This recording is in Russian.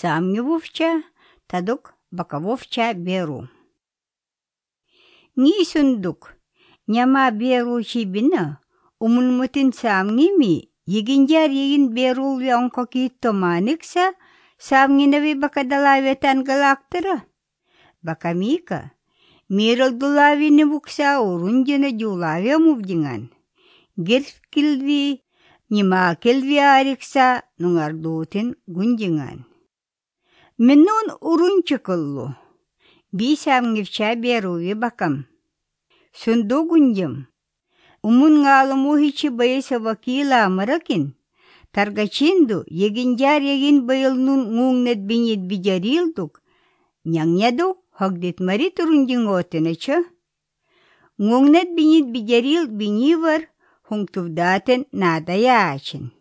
самневовча, тадук бакововча беру. Ни сундук, няма беру хибина, умунмутин самними, егинжар егин берул вянко киттоманикса, самниневи бакадалаветан галактера. Бакамика, миралдулавини букса урунжина жулавя мувдинган. Геркилви, нима келви арикса нунгардутин гунжинган. Миннун урунчикыллу. Би самнивча беруви бакам. Сунду гунжим. Умун ngalmu hichi bayisa wakila marakin. Targachindu, yeginjar yegin bayilnun ngungnet binyit bijarilduk. Nyangnyadu, hagdit mari turunjing otinacha. Ngungnet binyit bijaril binyivar, hungtuvdaten nadayachin.